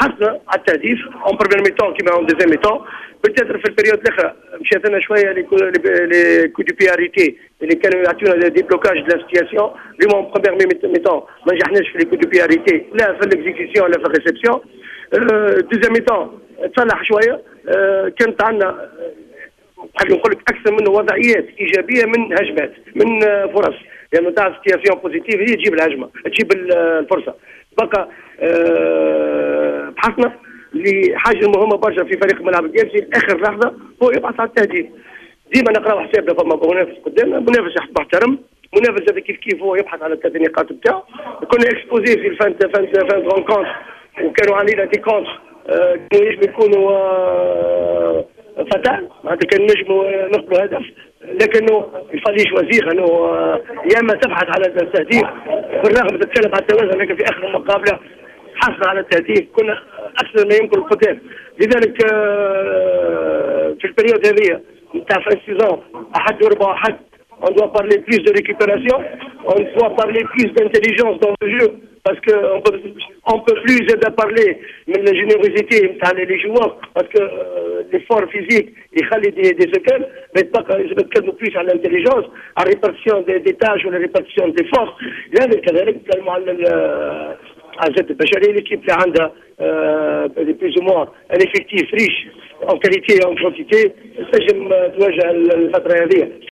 حصلنا على التهديف اون بروميير ميتون كيما اون دوزيام ميتون. بتاتر في البريود الاخرى مشات لنا شويه لي كو دو بياريتي اللي كانوا يعطيونا دي بلوكاج دو لا سيتياسيون. اليوم اون بروميير ميتون ما نجحناش في لي كو دو بياريتي لا في الاكزيكسيون لا في الريسبسيون. دوزيام ميتون تصلح شويه. كانت عندنا خلينا نقول لك اكثر من وضعيات ايجابيه من هجمات من فرص، لانه يعني تاع سيتياسيون بوزيتيف هي تجيب الهجمه تجيب الفرصه. بقى بحثنا لحاجه مهمه برشا في فريق الملعب الجالسي اخر لحظه هو يبحث على التهديف. ديما نقراو حسابنا فما منافس قدامنا، منافس محترم، منافس هذا كيف هو يبحث على الثلاث نقاط نتاعو. كنا اكسبوزي في الفان رونكونت وكانوا علينا دي كونت كانوا يجب يكونوا فتان، معناتها كان نجموا نقبلوا هدف، لكنه يفضل وزير انه يا اما تبحث على التهديف بالرغم تتكلم على التوازن، لكن في اخر المقابله حصلنا على التهديف كنا اكثر ما يمكن القدام. لذلك في البريود هذه نتاع فان سيزون احد وربع احد on doit parler plus de récupération, on doit parler plus d'intelligence dans le jeu, parce qu'on peut plus parler de la générosité des joueurs, parce que l'effort physique, il y a des séquelles, mais pas que je me plus à l'intelligence, à la répartition des tâches ou la répartition des forces. Il y a l'équipe qui a plus ou moins un effectif riche en qualité et en quantité, ça j'aime تواجه الفترة هذه.